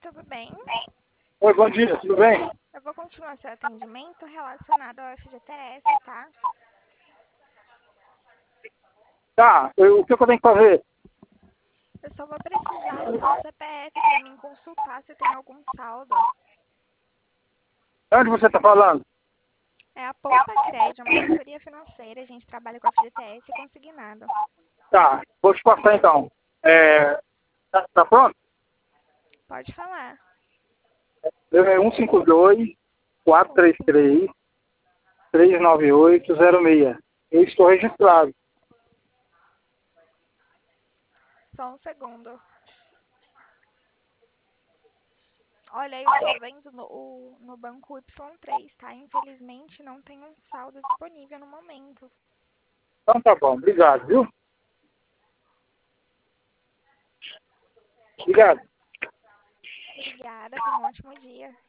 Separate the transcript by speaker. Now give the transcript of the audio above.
Speaker 1: tudo bem?
Speaker 2: Oi, bom dia, tudo bem?
Speaker 1: Eu vou continuar seu atendimento relacionado ao FGTS, tá?
Speaker 2: Tá, o que eu tenho que fazer?
Speaker 1: Eu só vou precisar do seu CPF para mim consultar se tem algum saldo.
Speaker 2: Onde você está falando?
Speaker 1: É a Poupa Crédito, uma assessoria financeira. A gente trabalha com FGTS e consignado.
Speaker 2: Tá, vou te passar então. Tá pronto?
Speaker 1: Pode falar.
Speaker 2: É 152-433-39806. Eu estou registrado.
Speaker 1: Só um segundo. Olha, eu tô vendo no banco Y3, tá? Infelizmente não tem um saldo disponível no momento.
Speaker 2: Então tá bom, obrigado, viu? Obrigado.
Speaker 1: Obrigada, tenha um ótimo dia.